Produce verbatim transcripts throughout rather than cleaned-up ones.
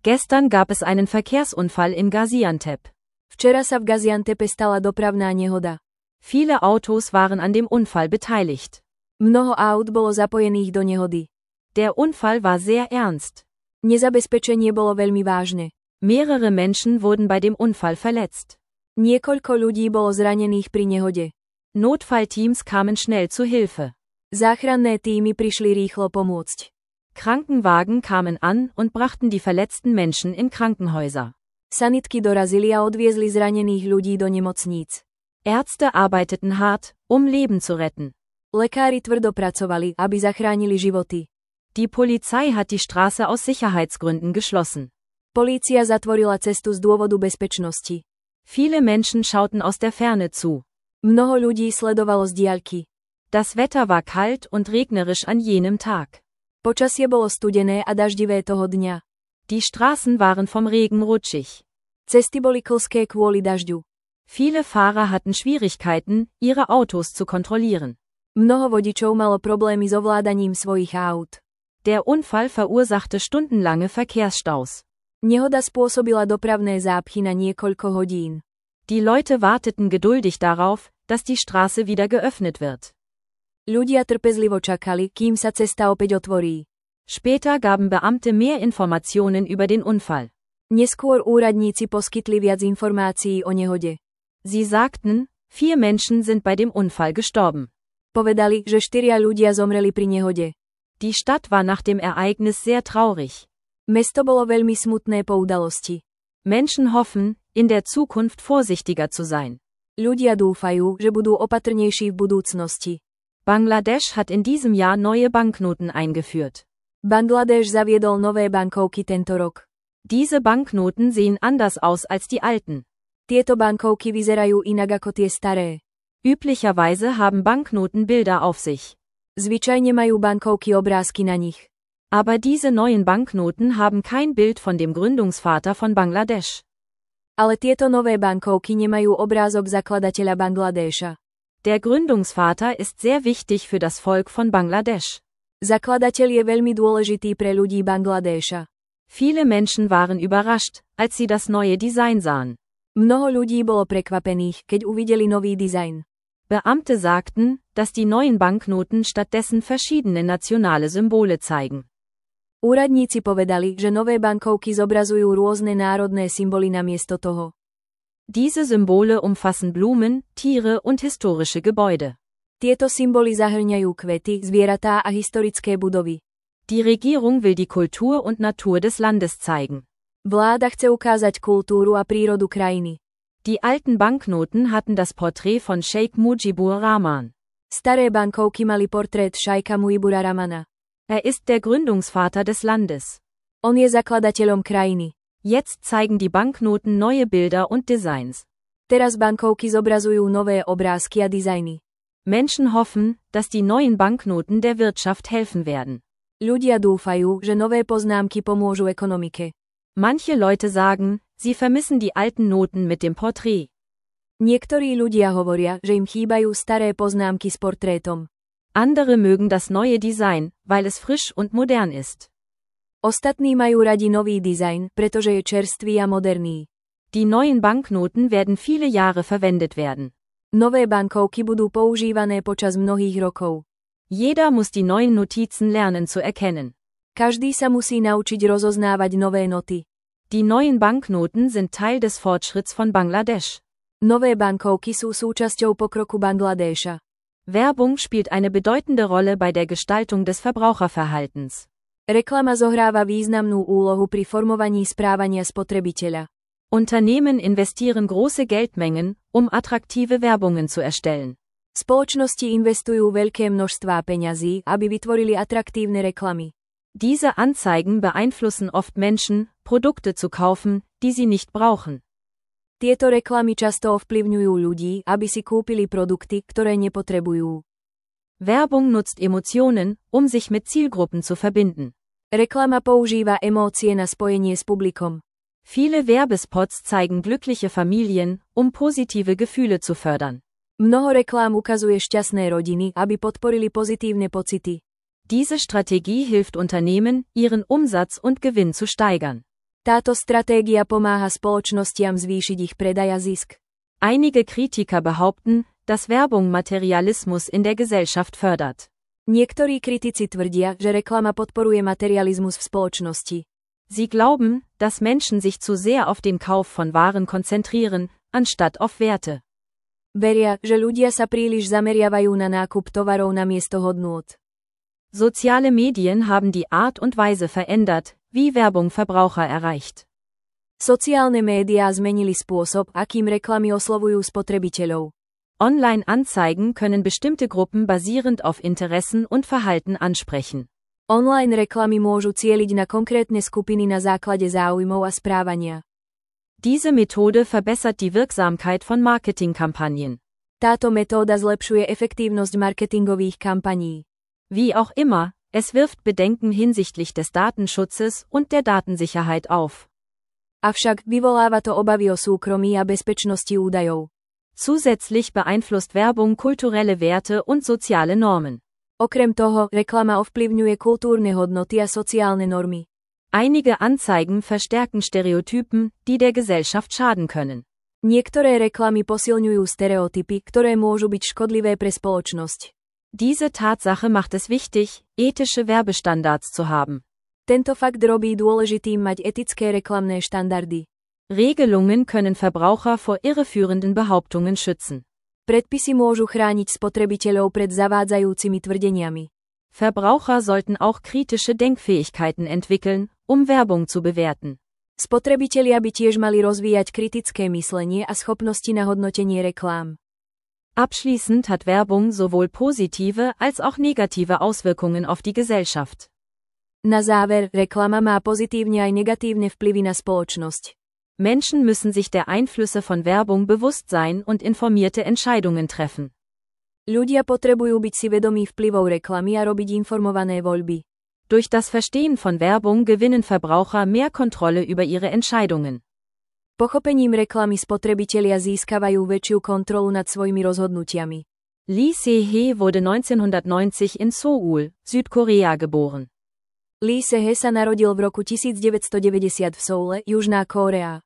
Gestern gab es einen Verkehrsunfall in Gaziantep. Včera sa v Gaziantepe stala dopravná nehoda. Viele Autos waren an dem Unfall beteiligt. Mnoho aut bolo zapojených do nehody. Der Unfall war sehr ernst. Nezabezpečenie bolo veľmi vážne. Mehrere Menschen wurden bei dem Unfall verletzt. Niekoľko ľudí bolo zranených pri nehode. Notfallteams kamen schnell zu Hilfe. Záchranné týmy prišli rýchlo pomôcť. Krankenwagen kamen an und brachten die verletzten Menschen in Krankenhäuser. Sanitky dorazili a odviezli zranených ľudí do nemocníc. Ärzte arbeiteten hart, um Leben zu retten. Lekári tvrdo pracovali, aby zachránili životy. Die Polizei hat die Straße aus Sicherheitsgründen geschlossen. Polícia zatvorila cestu z dôvodu bezpečnosti. Viele Menschen schauten aus der Ferne zu. Mnoho ľudí sledovalo z diaľky. Das Wetter war kalt und regnerisch an jenem Tag. Počasie bolo studené a daždivé toho dňa. Die Straßen waren vom Regen rutschig. Cesty boli klské kvôli dažďu. Viele Fahrer hatten Schwierigkeiten, ihre Autos zu kontrollieren. Mnoho vodičov malo problémy s ovládaním svojich aut. Der Unfall verursachte stundenlange Verkehrsstaus. Nehoda spôsobila dopravné zápchy na niekoľko hodín. Die Leute warteten geduldig darauf, dass die Straße wieder geöffnet wird. Ľudia trpezlivo čakali, kým sa cesta opäť otvorí. Später gaben Beamte mehr Informationen über den Unfall. Neskôr úradníci poskytli viac informácií o nehode. Sie sagten, vier Menschen sind bei dem Unfall gestorben. Povedali, že štyria ľudia zomreli pri nehode. Die Stadt war nach dem Ereignis sehr traurig. Mesto bolo veľmi smutné po udalosti. Menschen hoffen, in der Zukunft vorsichtiger zu sein. Ľudia dúfajú, že budú opatrnejší v budúcnosti. Bangladesch hat in diesem Jahr neue Banknoten eingeführt. Bangladeš zaviedol nové bankovky tento rok. Diese Banknoten sehen anders aus als die alten. Tieto bankovky vyzerajú inak ako tie staré. Üblicherweise haben Banknoten Bilder auf sich. Zvyčajne majú bankovky obrázky na nich. Aber diese neuen Banknoten haben kein Bild von dem Gründungsvater von Bangladesch. Ale tieto nové bankovky nemajú obrázok zakladateľa Bangladéša. Der Gründungsvater ist sehr wichtig für das Volk von Bangladesch. Zakladateľ je veľmi dôležitý pre ľudí Bangladéša. Viele Menschen waren überrascht, als sie das neue Design sahen. Mnoho ľudí bolo prekvapených, keď uvideli nový dizajn. Beamte sagten, dass die neuen Banknoten stattdessen verschiedene nationale Symbole zeigen. Úradníci povedali, že nové bankovky zobrazujú rôzne národné symboly namiesto toho. Diese Symbole umfassen Blumen, Tiere und historische Gebäude. Tieto symboly zahrňajú kvety, zvieratá a historické budovy. Die Regierung will die Kultur und Natur des Landes zeigen. Vláda chce ukázať kultúru a prírodu krajiny. Die alten Banknoten hatten das Porträt von Sheikh Mujibur Rahman. Staré bankovky mali portrét šajka Mujibura Rahmana. Er ist der Gründungsvater des Landes. On je zakladateľom krajiny. Jetzt zeigen die Banknoten neue Bilder und Designs. Teraz bankovky zobrazujú nové obrázky a dizajny. Menschen hoffen, dass die neuen Banknoten der Wirtschaft helfen werden. Ľudia dúfajú, že nové poznámky pomôžu ekonomike. Manche Leute sagen, sie vermissen die alten Noten mit dem Porträt. Niektorí ľudia hovoria, že im chýbajú staré poznámky s portrétom. Andere mögen das neue Design, weil es frisch und modern ist. Ostatní majú radi nový dizajn, pretože je čerstvý a moderný. Die neuen Banknoten werden viele Jahre verwendet werden. Nové bankovky budú používané počas mnohých rokov. Jeder muss die neuen Notizen lernen zu erkennen. Každý sa musí naučiť rozoznávať nové noty. Die neuen Banknoten sind Teil des Fortschritts von Bangladesch. Nové bankovky sú súčasťou pokroku Bangladéša. Werbung spielt eine bedeutende Rolle bei der Gestaltung des Verbraucherverhaltens. Reklama zohráva významnú úlohu pri formovaní správania spotrebiteľa. Unternehmen investieren große Geldmengen, um attraktive Werbungen zu erstellen. Spoločnosti investujú veľké množstvá peňazí, aby vytvorili atraktívne reklamy. Diese Anzeigen beeinflussen oft Menschen, Produkte zu kaufen, die sie nicht brauchen. Tieto reklamy často ovplyvňujú ľudí, aby si kúpili produkty, ktoré nepotrebujú. Werbung nutzt Emotionen, um sich mit Zielgruppen zu verbinden. Reklama používa emócie na spojenie s publikom. Viele Werbespots zeigen glückliche Familien, um positive Gefühle zu fördern. Mnoho reklám ukazuje šťastné rodiny, aby podporili pozitívne pocity. Diese Strategie hilft Unternehmen, ihren Umsatz und Gewinn zu steigern. Táto stratégia pomáha spoločnostiam zvýšiť ich predaj a zisk. Einige Kritiker behaupten, dass Werbung Materialismus in der Gesellschaft fördert. Niektorí kritici tvrdia, že reklama podporuje materializmus v spoločnosti. Sie glauben, dass Menschen sich zu sehr auf den Kauf von Waren konzentrieren, anstatt auf Werte. Veria, že ľudia sa príliš zameriavajú na nákup tovarov namiesto hodnôt. Soziale Medien haben die Art und Weise verändert, wie Werbung Verbraucher erreicht. Sociálne médiá zmenili spôsob, akým reklamy oslovujú spotrebiteľov. Online-Anzeigen können bestimmte Gruppen basierend auf Interessen und Verhalten ansprechen. Online reklamy môžu cieliť na konkrétne skupiny na základe záujmov a správania. Diese Methode verbessert die Wirksamkeit von Marketingkampagnen. Táto metóda zlepšuje efektívnosť marketingových kampaní. Wie auch immer, es wirft Bedenken hinsichtlich des Datenschutzes und der Datensicherheit auf. Avšak vyvoláva to obavy o súkromí a bezpečnosti údajov. Zusätzlich beeinflusst Werbung kulturelle Werte und soziale Normen. Okrem toho, reklama ovplyvňuje kultúrne hodnoty a sociálne normy. Einige Anzeigen verstärken Stereotypen, die der Gesellschaft schaden können. Niektoré reklamy posilňujú stereotypy, ktoré môžu byť škodlivé pre spoločnosť. Diese Tatsache macht es wichtig, ethische Werbestandards zu haben. Tento fakt robí dôležitým mať etické reklamné štandardy. Regelungen können Verbraucher vor irreführenden Behauptungen schützen. Predpisy môžu chrániť spotrebiteľov pred zavádzajúcimi tvrdeniami. Verbraucher sollten auch kritische Denkfähigkeiten entwickeln, um Werbung zu bewerten. Spotrebitelia by tiež mali rozvíjať kritické myslenie a schopnosti na hodnotenie reklám. Abschließend hat Werbung sowohl positive als auch negative Auswirkungen auf die Gesellschaft. Na záver, reklama má pozitívne aj negatívne vplyvy na spoločnosť. Menschen müssen sich der Einflüsse von Werbung bewusst sein und informierte Entscheidungen treffen. Ľudia potrebujú byť si vedomí vplyvov reklamy a robiť informované voľby. Durch das Verstehen von Werbung gewinnen Verbraucher mehr Kontrolle über ihre Entscheidungen. Pochopením reklamy spotrebitelia získavajú väčšiu kontrolu nad svojimi rozhodnutiami. Lee Se-he wurde neunzehnhundertneunzig in Seoul, Südkorea geboren. Lee Se-he sa narodil v roku devätnásťstodeväťdesiat v Soule, Južná Kórea.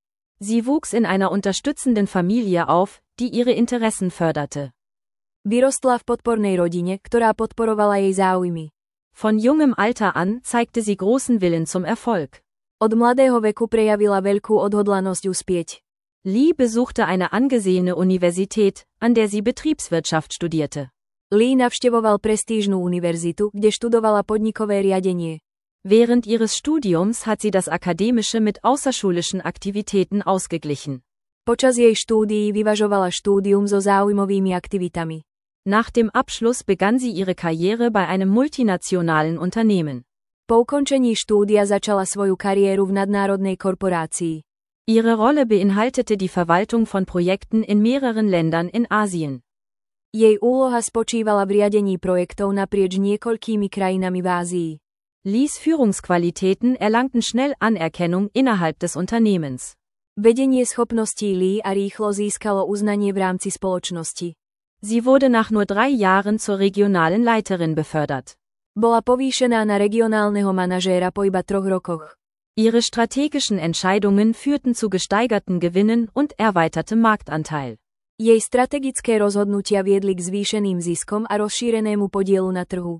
Sie wuchs in einer unterstützenden Familie auf, die ihre Interessen förderte. Vyrostla v podpornej rodine, ktorá podporovala jej záujmy. Von jungem Alter an zeigte sie großen Willen zum Erfolg. Od mladého veku prejavila veľkú odhodlanosť uspieť. Lee besuchte eine angesehene Universität, an der sie Betriebswirtschaft studierte. Lee navštevoval prestížnu univerzitu, kde študovala podnikové riadenie. Während ihres Studiums hat sie das Akademische mit außerschulischen Aktivitäten ausgeglichen. Počas jej štúdií vyvažovala štúdium so záujmovými aktivitami. Nach dem Abschluss begann sie ihre Karriere bei einem multinationalen Unternehmen. Po ukončení štúdia začala svoju kariéru v nadnárodnej korporácii. Ihre Rolle beinhaltete die Verwaltung von Projekten in mehreren Ländern in Asien. Jej úloha spočívala v riadení projektov naprieč niekoľkými krajinami v Ázii. Lees Führungsqualitäten erlangten schnell Anerkennung innerhalb des Unternehmens. Vedenie schopností Lee a rýchlo získalo uznanie v rámci spoločnosti. Sie wurde nach nur drei Jahren zur regionalen Leiterin befördert. Bola povýšená na regionálneho manažéra po iba troch rokoch. Ihre strategischen Entscheidungen führten zu gesteigerten Gewinnen und erweitertem Marktanteil. Jej strategické rozhodnutia viedli k zvýšeným ziskom a rozšírenému podielu na trhu.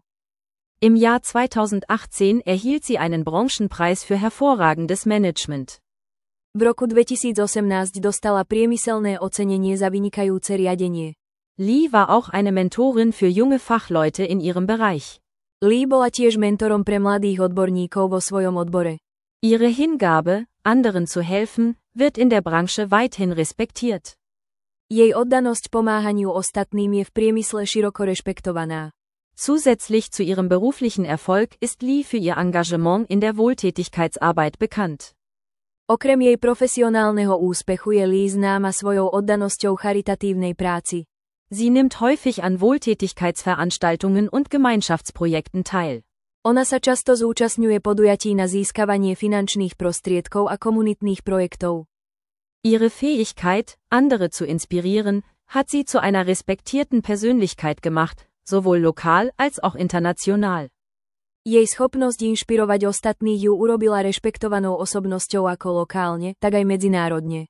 Im Jahr zweitausendachtzehn erhielt sie einen Branchenpreis für hervorragendes Management. V roku dvetisícosemnásť dostala priemyselné ocenenie za vynikajúce riadenie. Lee war auch eine Mentorin für junge Fachleute in ihrem Bereich. Lee bola tiež mentorom pre mladých odborníkov vo svojom odbore. Ihre Hingabe, anderen zu helfen, wird in der Branche weithin respektiert. Jej oddanosť pomáhaniu ostatným je v priemysle široko rešpektovaná. Zusätzlich zu ihrem beruflichen Erfolg ist Lee für ihr Engagement in der Wohltätigkeitsarbeit bekannt. Okrem jej profesionálneho úspechu je Lee známa svojou oddanosťou charitatívnej práci. Sie nimmt häufig an Wohltätigkeitsveranstaltungen und Gemeinschaftsprojekten teil. Ona sa často zúčastňuje podujatí na získavanie finančných prostriedkov a komunitných projektov. Ihre Fähigkeit, andere zu inspirieren, hat sie zu einer respektierten Persönlichkeit gemacht, sowohl lokal als auch international. Jej schopnosť inšpirovať ostatných ju urobila rešpektovanou osobnosťou ako lokálne, tak aj medzinárodne.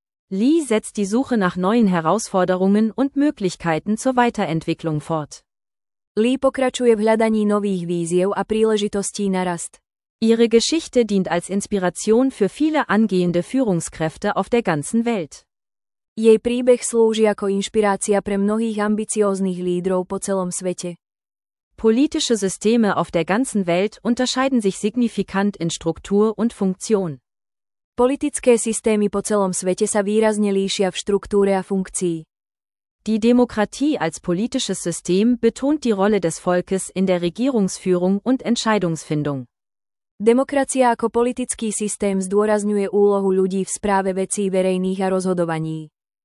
Lee setzt die Suche nach neuen Herausforderungen und Möglichkeiten zur Weiterentwicklung fort. Lee pokračuje v hľadaní nových víziev a príležitostí na rast. Ihre Geschichte dient als Inspiration für viele angehende Führungskräfte auf der ganzen Welt. Jej príbeh slúži ako inšpirácia pre mnohých ambicióznych lídrov po celom svete. Politische Systeme auf der ganzen Welt unterscheiden sich signifikant in Struktur und Funktion. Politické systémy po celom svete sa výrazne líšia v štruktúre a funkcii. Die Demokratie als politisches System betont die Rolle des Volkes in der Regierungsführung und Entscheidungsfindung. Demokracia ako politický systém zdôrazňuje úlohu ľudí v správe vecí verejných a rozhodovaní.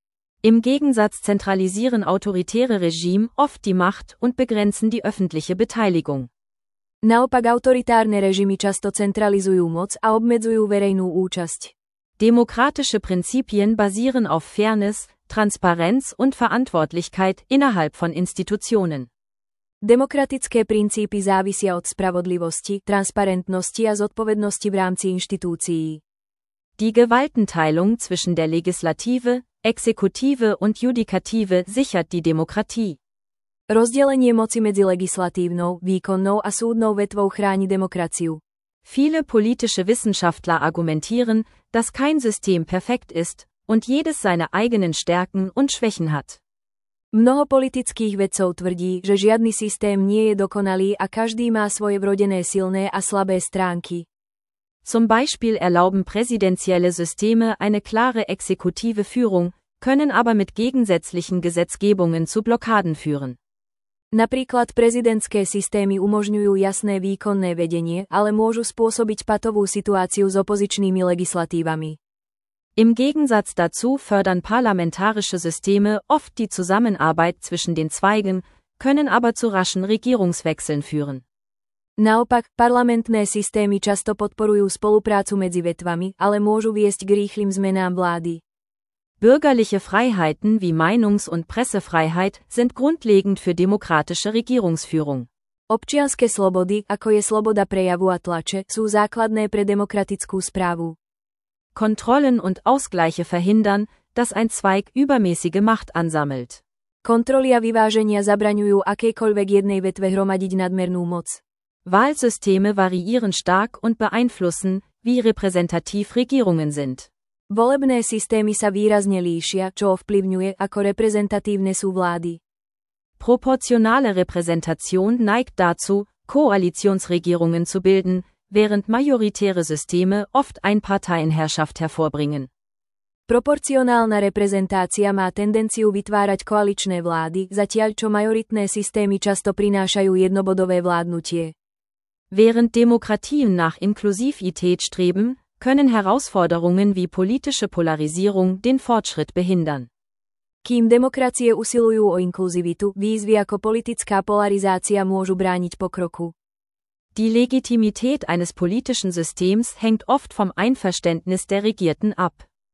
Im Gegensatz zentralisieren autoritäre Regime oft die Macht und begrenzen die öffentliche Beteiligung. Naopak autoritárne režimy často centralizujú moc a obmedzujú verejnú účasť. Demokratische Prinzipien basieren auf Fairness, Transparenz und Verantwortlichkeit innerhalb von Institutionen. Demokratické princípy závisia od spravodlivosti, transparentnosti a zodpovednosti v rámci inštitúcií. Die Gewaltenteilung zwischen der Legislative, Exekutive und Judikative sichert die Demokratie. Rozdelenie moci medzi legislatívnou, výkonnou a súdnou vetvou chráni demokraciu. Viele politische Wissenschaftler argumentieren, dass kein System perfekt ist und jedes seine eigenen Stärken und Schwächen hat. Mnoho politických vedcov tvrdí, že žiadny systém nie je dokonalý a každý má svoje vrodené silné a slabé stránky. Zum Beispiel erlauben präsidentielle Systeme eine klare exekutive Führung, können aber mit gegensätzlichen Gesetzgebungen zu Blockaden führen. Napríklad prezidentské systémy umožňujú jasné výkonné vedenie, ale môžu spôsobiť patovú situáciu s opozičnými legislatívami. Im Gegensatz dazu fördern parlamentarische Systeme oft die Zusammenarbeit zwischen den Zweigen, können aber zu raschen Regierungswechseln führen. Naopak, parlamentné systémy často podporujú spoluprácu medzi vetvami, ale môžu viesť k rýchlym zmenám vlády. Bürgerliche Freiheiten wie Meinungs- und Pressefreiheit sind grundlegend für demokratische Regierungsführung. Občianske slobody, ako je sloboda prejavu a tlače, sú základné pre demokratickú správu. Kontrollen und Ausgleiche verhindern, dass ein Zweig übermäßige Macht ansammelt. Kontroly a vyváženia zabraňujú akejkoľvek jednej vetve hromadiť nadmernú moc. Wahlsysteme variieren stark und beeinflussen, wie repräsentativ Regierungen sind. Volebné systémy sa výrazne líšia, čo ovplyvňuje, ako reprezentatívne sú vlády. Proportionale Repräsentation neigt dazu, Koalitionsregierungen zu bilden, während majoritäre Systeme oft Einparteienherrschaft hervorbringen. Proporcionálna reprezentácia má tendenciu vytvárať koaličné vlády, zatiaľ čo majoritné systémy často prinášajú jednobodové vládnutie. Während Demokratien nach Inklusivität streben, können Herausforderungen wie politische Polarisierung den Fortschritt behindern. Kým demokracie usilujú o inkluzivitu, výzvy ako politická polarizácia môžu brániť pokroku. Die Legitimität eines politischen Systems hängt oft vom Einverständnis der Regierten ab.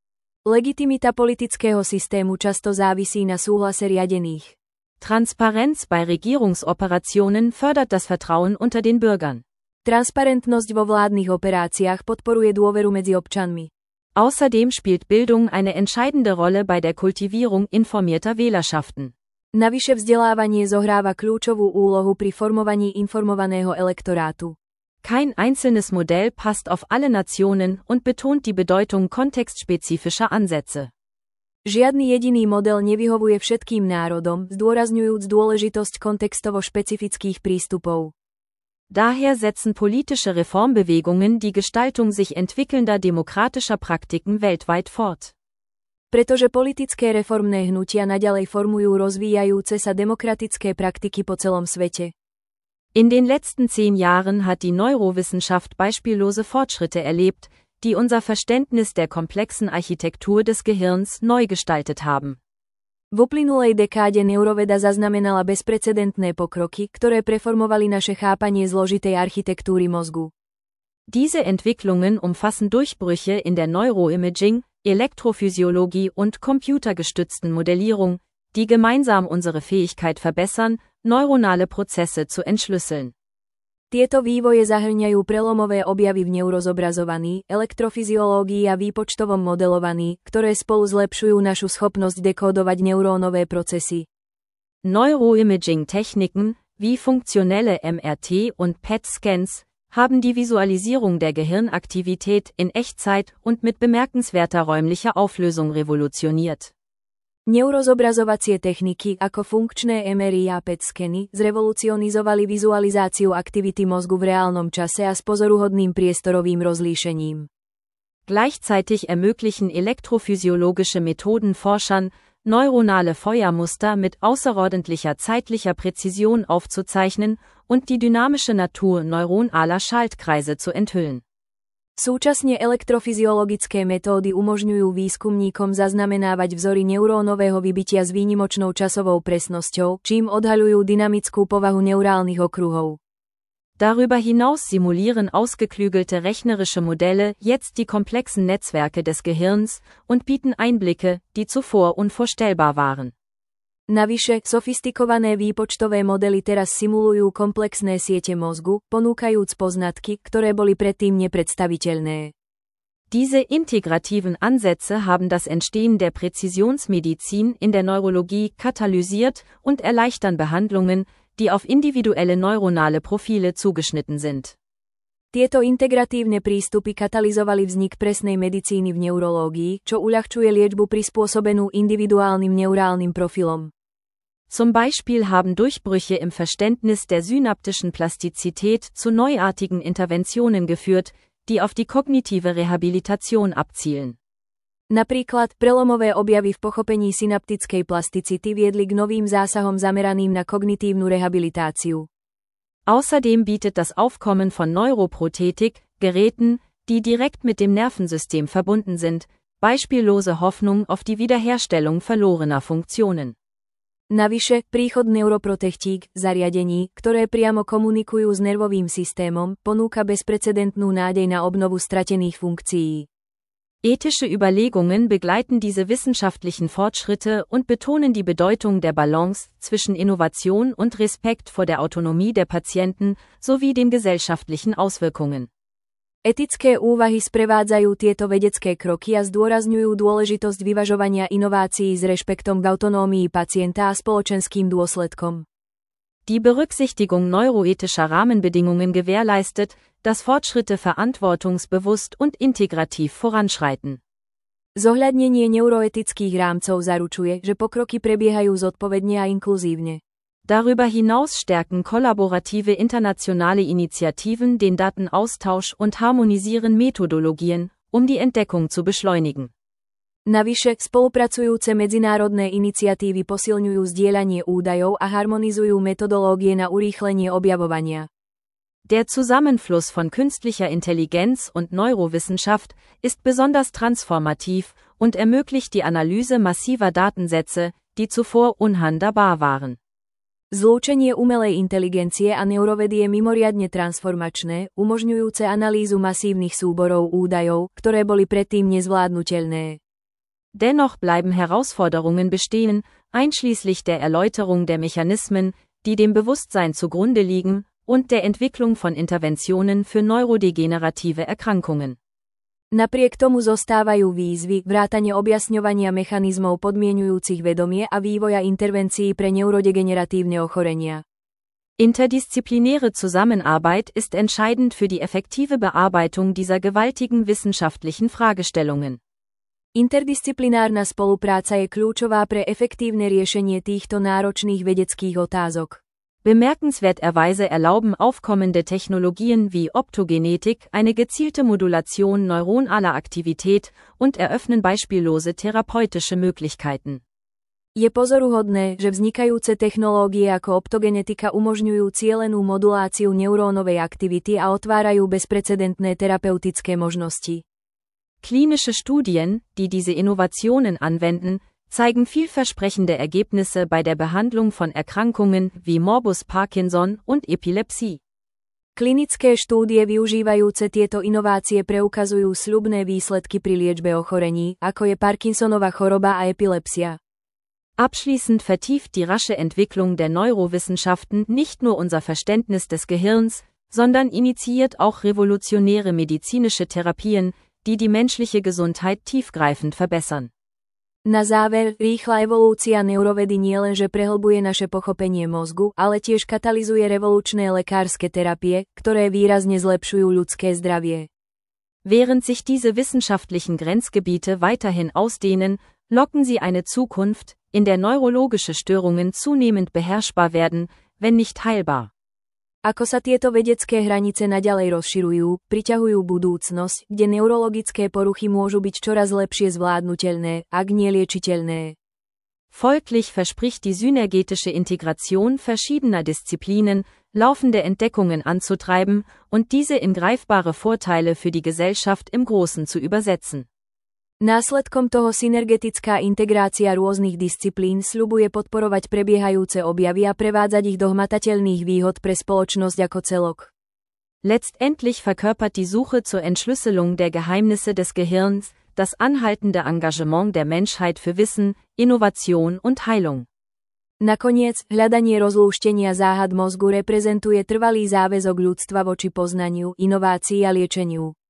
Legitimita politického systému často závisí na súhlase riadených. Transparenz bei Regierungsoperationen fördert das Vertrauen unter den Bürgern. Transparentnosť vo vládnych operáciách podporuje dôveru medzi občanmi. Außerdem spielt Bildung eine entscheidende Rolle bei der Kultivierung informierter Wählerschaften. Navyše vzdelávanie zohráva kľúčovú úlohu pri formovaní informovaného elektorátu. Kein einzelnes Modell passt auf alle Nationen und betont die Bedeutung kontextspezifischer Ansätze. Žiadny jediný model nevyhovuje všetkým národom, zdôrazňujúc dôležitosť kontextovo špecifických prístupov. Daher setzen politische Reformbewegungen die Gestaltung sich entwickelnder demokratischer Praktiken weltweit fort. Pretože politické reformné hnutia naďalej formujú rozvíjajúce sa demokratické praktiky po celom svete. In den letzten zehn Jahren hat die Neurowissenschaft beispiellose Fortschritte erlebt, die unser Verständnis der komplexen Architektur des Gehirns neu gestaltet haben. V uplynulej dekáde neuroveda zaznamenala bezprecedentné pokroky, ktoré preformovali naše chápanie zložitej architektúry mozgu. Diese Entwicklungen umfassen Durchbrüche in der Neuroimaging, Elektrophysiologie und computergestützten Modellierung, die gemeinsam unsere Fähigkeit verbessern, neuronale Prozesse zu entschlüsseln. Tieto vývoje zahŕňajú prelomové objavy v neurozobrazovaní, elektrofyziológii a výpočtovom modelovaní, ktoré spolu zlepšujú našu schopnosť dekódovať neurónové procesy. Neuroimaging-Techniken, wie funktionelle M R T und P E T-Scans, haben die Visualisierung der Gehirnaktivität in Echtzeit und mit bemerkenswerter räumlicher Auflösung revolutioniert. Neurozobrazovacie techniky ako funkčné M R I a P E T skeny zrevolucionizovali vizualizáciu aktivity mozgu v reálnom čase a s pozoruhodným priestorovým rozlíšením. Gleichzeitig ermöglichen elektrophysiologische Methoden Forschern, neuronale Feuermuster mit außerordentlicher zeitlicher Präzision aufzuzeichnen und die dynamische Natur neuronaler Schaltkreise zu enthüllen. Súčasne elektrofyziologické metódy umožňujú výskumníkom zaznamenávať vzory neurónového vybitia s výnimočnou časovou presnosťou, čím odhaľujú dynamickú povahu neurálnych okruhov. Darüber hinaus simulieren ausgeklügelte rechnerische Modelle jetzt die komplexen Netzwerke des Gehirns und bieten Einblicke, die zuvor unvorstellbar waren. Navyše, sofistikované výpočtové modely teraz simulujú komplexné siete mozgu, ponúkajúc poznatky, ktoré boli predtým nepredstaviteľné. Diese integrativen Ansätze haben das Entstehen der Präzisionsmedizin in der Neurologie katalysiert und erleichtern Behandlungen, die auf individuelle neuronale Profile zugeschnitten sind. Tieto integratívne prístupy katalyzovali vznik presnej medicíny v neurológii, čo uľahčuje liečbu prispôsobenú individuálnym neurálnym profilom. Zum Beispiel haben Durchbrüche im Verständnis der synaptischen Plastizität zu neuartigen Interventionen geführt, die auf die kognitive Rehabilitation abzielen. Napríklad, prelomové objavy v pochopení synaptickej plasticity viedli k novým zásahom zameraným na kognitívnu rehabilitáciu. Außerdem bietet das Aufkommen von Neuroprothetik, Geräten, die direkt mit dem Nervensystem verbunden sind, beispiellose Hoffnung auf die Wiederherstellung verlorener Funktionen. Navyše, príchod neuroprotechtík, zariadení, ktoré priamo komunikujú s nervovým systémom, ponúka bezprecedentnú nádej na obnovu stratených funkcií. Ethische Überlegungen begleiten diese wissenschaftlichen Fortschritte und betonen die Bedeutung der Balance zwischen Innovation und Respekt vor der Autonomie der Patienten sowie den gesellschaftlichen Auswirkungen. Etické úvahy sprevádzajú tieto vedecké kroky a zdôrazňujú dôležitosť vyvažovania inovácií s rešpektom k autonómii pacienta a spoločenským dôsledkom. Die Berücksichtigung neuroethischer Rahmenbedingungen gewährleistet, dass Fortschritte verantwortungsbewusst und integrativ voranschreiten. Zohľadnenie neuroetických rámcov zaručuje, že pokroky prebiehajú zodpovedne a inkluzívne. Darüber hinaus stärken kollaborative internationale Initiativen den Datenaustausch und harmonisieren Methodologien, um die Entdeckung zu beschleunigen. Navyše, spolupracujúce medzinárodné iniciatívy posilňujú zdieľanie údajov a harmonizujú metodológie na urýchlenie objavovania. Der Zusammenfluss von künstlicher Intelligenz und Neurowissenschaft ist besonders transformativ und ermöglicht die Analyse massiver Datensätze, die zuvor unhandhabbar waren. Zlúčenie umelej inteligencie a neurovedy je mimoriadne transformačné, umožňujúce analýzu masívnych súborov údajov, ktoré boli predtým nezvládnutelné. Dennoch bleiben Herausforderungen bestehen, einschließlich der Erläuterung der Mechanismen, die dem Bewusstsein zugrunde liegen, und der Entwicklung von Interventionen für neurodegenerative Erkrankungen. Napriek tomu zostávajú výzvy, vrátane objasňovania mechanizmov podmienujúcich vedomie a vývoja intervencií pre neurodegeneratívne ochorenia. Interdisziplinäre Zusammenarbeit ist entscheidend für die effektive Bearbeitung dieser gewaltigen wissenschaftlichen Fragestellungen. Interdisciplinárna spolupráca je kľúčová pre efektívne riešenie týchto náročných vedeckých otázok. Bemerkenswerterweise erlauben aufkommende Technologien wie Optogenetik eine gezielte Modulation neuronaler Aktivität und eröffnen beispiellose therapeutische Möglichkeiten. Je pozoruhodné, že vznikajúce technológie ako optogenetika umožňujú cielenú moduláciu neurónovej aktivity a otvárajú bezprecedentné terapeutické možnosti. Klinische Studien, die diese Innovationen anwenden, zeigen vielversprechende Ergebnisse bei der Behandlung von Erkrankungen wie Morbus Parkinson und Epilepsie. Klinické štúdie využívajúce tieto inovácie preukazujú sľubné výsledky pri liečbe ochorení, ako je Parkinsonova choroba a epilepsia. Abschließend vertieft die rasche Entwicklung der Neurowissenschaften nicht nur unser Verständnis des Gehirns, sondern initiiert auch revolutionäre medizinische Therapien, die die menschliche Gesundheit tiefgreifend verbessern. Na záver, rýchla evolúcia neurovedy nielenže prehlbuje naše pochopenie mozgu, ale tiež katalizuje revolučné lekárske terapie, ktoré výrazne zlepšujú ľudské zdravie. Während sich diese wissenschaftlichen Grenzgebiete weiterhin ausdehnen, locken sie eine Zukunft, in der neurologische Störungen zunehmend beherrschbar werden, wenn nicht heilbar. Ako sa tieto vedecké hranice naďalej rozširujú, priťahujú budúcnosť, kde neurologické poruchy môžu byť čoraz lepšie zvládnutelné, ak nie liečiteľné. Folglich verspricht die synergetische Integration verschiedener Disziplinen, laufende Entdeckungen anzutreiben und diese in greifbare Vorteile für die Gesellschaft im Großen zu übersetzen. Následkom toho synergetická integrácia rôznych disciplín sľubuje podporovať prebiehajúce objavy a prevádzať ich do hmatateľných výhod pre spoločnosť ako celok. Letztendlich verkörpert die Suche zur Entschlüsselung der Geheimnisse des Gehirns das anhaltende Engagement der Menschheit für Wissen, Innovation und Heilung. Nakoniec, hľadanie rozlúštenia záhad mozgu reprezentuje trvalý záväzok ľudstva voči poznaniu, inovácii a liečeniu.